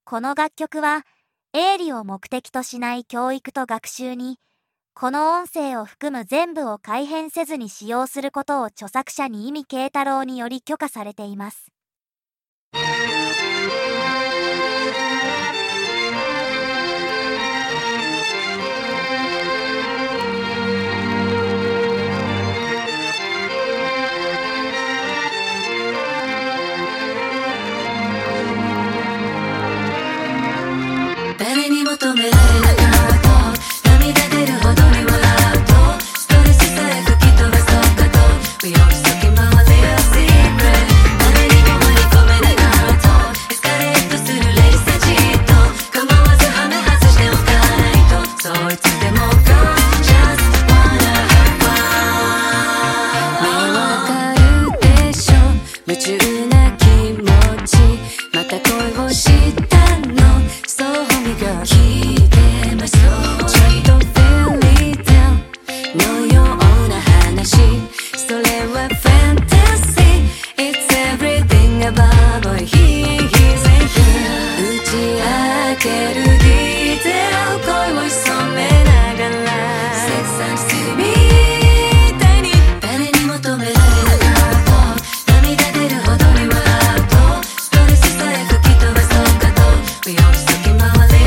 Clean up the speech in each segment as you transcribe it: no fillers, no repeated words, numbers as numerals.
この楽曲は営利を目的としない教育と学習に、この音声を含む全部を改変せずに使用することを著作者に意味慶太郎により許可されています。 誰に求められなかった涙出るほどに笑うとストレスさえ吹き飛ばそうかと身を先回りやsecret誰にも割り込めなかったエスカレートするレースじっと構わずハメ外しておかないとそういつでも Go just wanna have fun わかるでしょ夢中な気持ちまた恋をしたのそう聞いてますちょいとフェリーテールのような話それはファンタジー It's everything about boy he's in here 打ち明けるディテール恋を潜めながら Sex and City みたいに誰に求められなかった涙出るほどに笑うとストレスさえ吹き飛ばそうかと身を先回り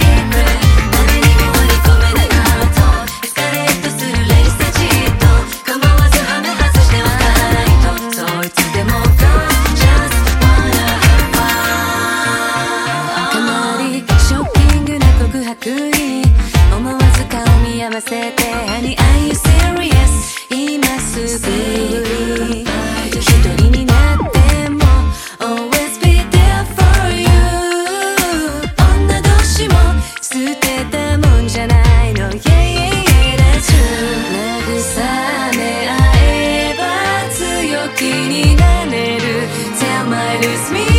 思わず顔見合わせて Honey are you serious 今すぐに一人になっても Always be there for you 女同士も捨てたもんじゃないの Yeah yeah yeah that's true 慰め合えば強気になれる Tell my lose me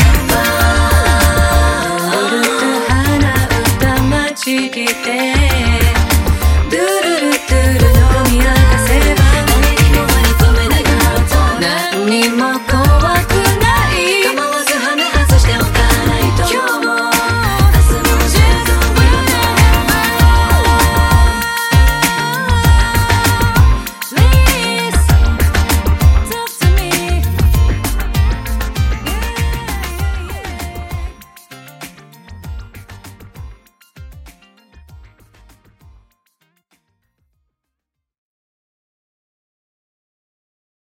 ちぎって